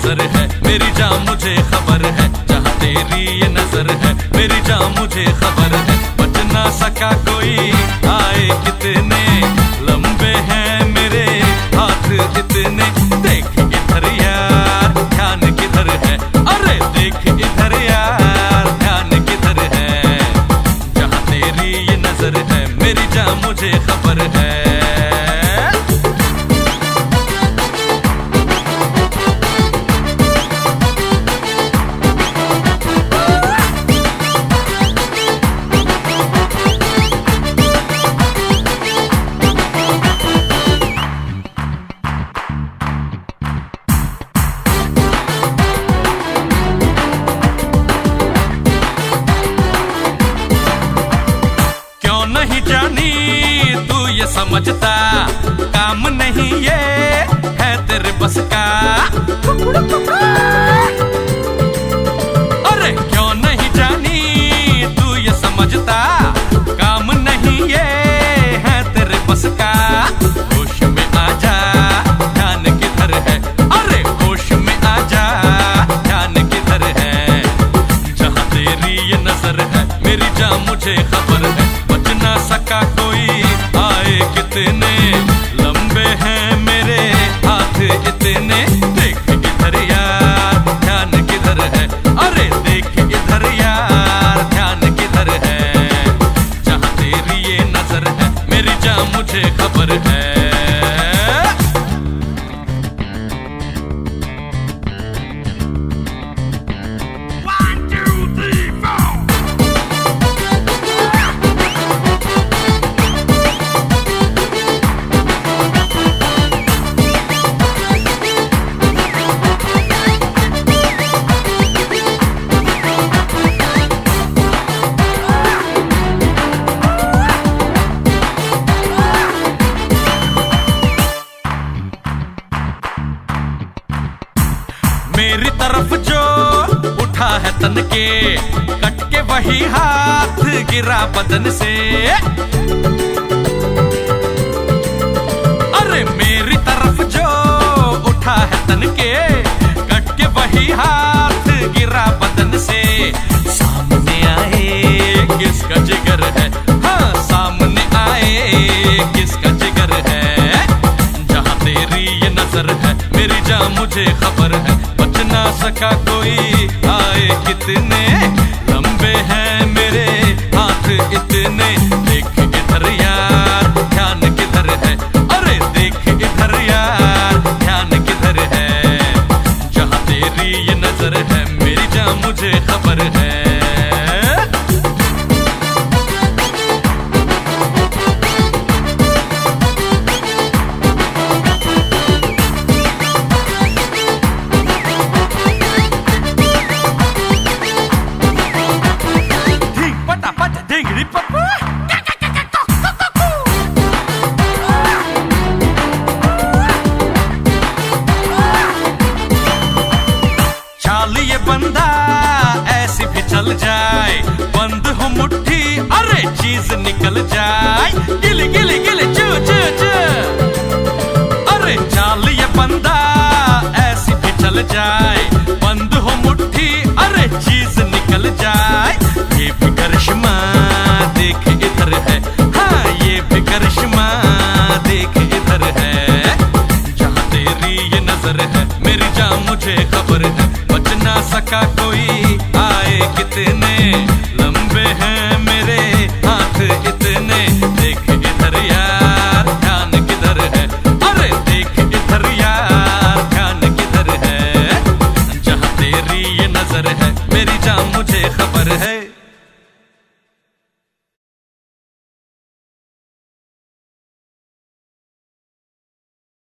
नजर है मेरी जान मुझे खबर है, जहाँ तेरी ये नजर है मेरी जान मुझे खबर है। बच ना सका कोई आए कितने लंबे हैं मेरे हाथ इतने। देख इधर यार ध्यान किधर है, अरे देख इधर यार ध्यान किधर है। जहाँ तेरी ये नजर है मेरी जान मुझे खबर है। नहीं जानी तू ये समझता काम नहीं ये है तेरे बस का। अरे क्यों नहीं जानी तू ये समझता काम नहीं ये है तेरे बस का। होश में आजा ध्यान किधर है, अरे होश में आजा ध्यान किधर है। जहाँ तेरी ये नजर है मेरी जान मुझे खबर है। ना सका कोई आए कितने लंबे हैं मेरे हाथ इतने। देख इधर यार ध्यान किधर है, अरे देख इधर यार ध्यान किधर है। जहाँ तेरी ये नजर है मेरी जान मुझे खबर है। मेरी तरफ जो उठा है तन के कट के वही हाथ गिरा बदन से। अरे मेरी तरफ जो उठा है तन के कट के वही हाथ गिरा बदन से। सामने आए किसका जिगर है, हाँ सामने आए किसका जिगर है। जहाँ तेरी ये नजर है मेरी जान मुझे खबर है। बच ना सका कोई आए कितने लंबे हैं मेरे हाथ इतने। देख इधर यार ध्यान किधर है, अरे देख इधर यार ध्यान किधर है। जहाँ तेरी ये नजर है मेरी जान मुझे खबर है। ये बंदा ऐसी भी चल जाए, बंद हो मुट्ठी अरे चीज निकल जाए। गिले गिले गिले चू चू चू, अरे चाल ये बंदा ऐसी भी चल जाए, बंद हो मुट्ठी अरे चीज निकल